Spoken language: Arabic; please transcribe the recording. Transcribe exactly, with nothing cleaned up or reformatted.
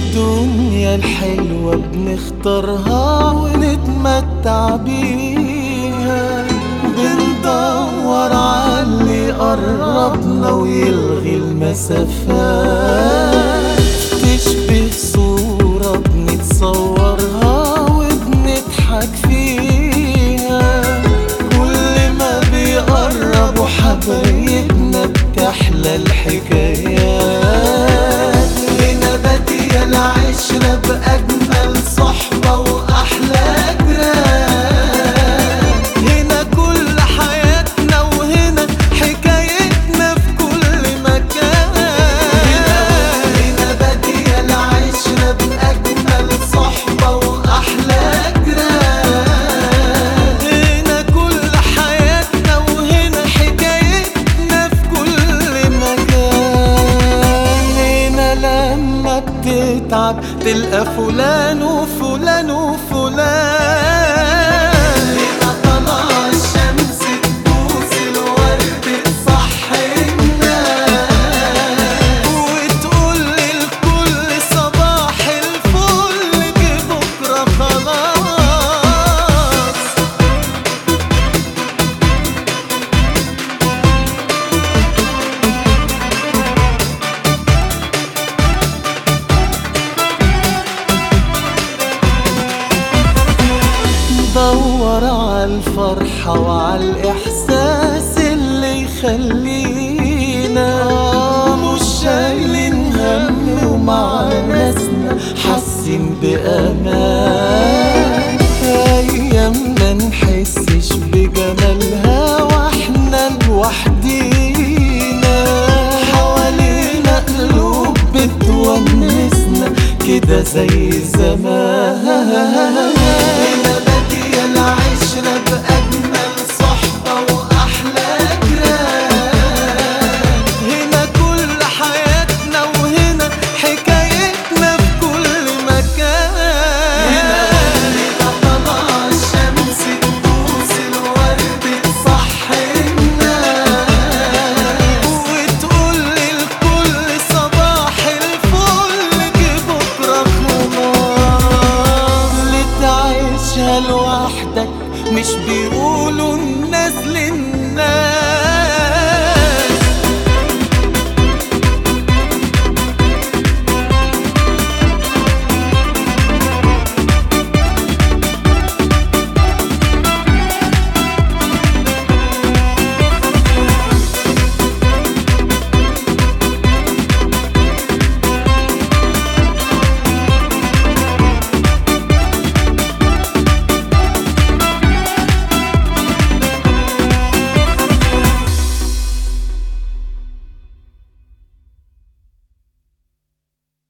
الدنيا الحلوة بنختارها ونتمتع بيها، بندور عاللي يقربنا ويلغي المسافات، تشبه صورة بنتصورها وبنضحك فيها، كل ما بيقربوا حبايبنا بتحلى الحكايات، هنا بادية العشرة بأجمل صحبة وأحلى جيران، هنا كل حياتنا وهنا حكايتنا في كل مكان، هنا بادية العشرة بأجمل صحبة وأحلى جيران، هنا كل حياتنا وهنا حكايتنا في كل مكان، هنا لما بتتعب تلقى فلان وفلان وفلان، هنا طلع الشمس تبوس الورد تصحي الناس، وتقول للكل صباح الفل جه بكرة خلاص. دور عالفرحة وعالإحساس اللي يخلينا مش شايلين هم، ومع ناسنا حاسين بأمان، أيامنا نحسش بجمالها واحنا لوحدينا، حوالينا قلوب بتونسنا كده زي زمان.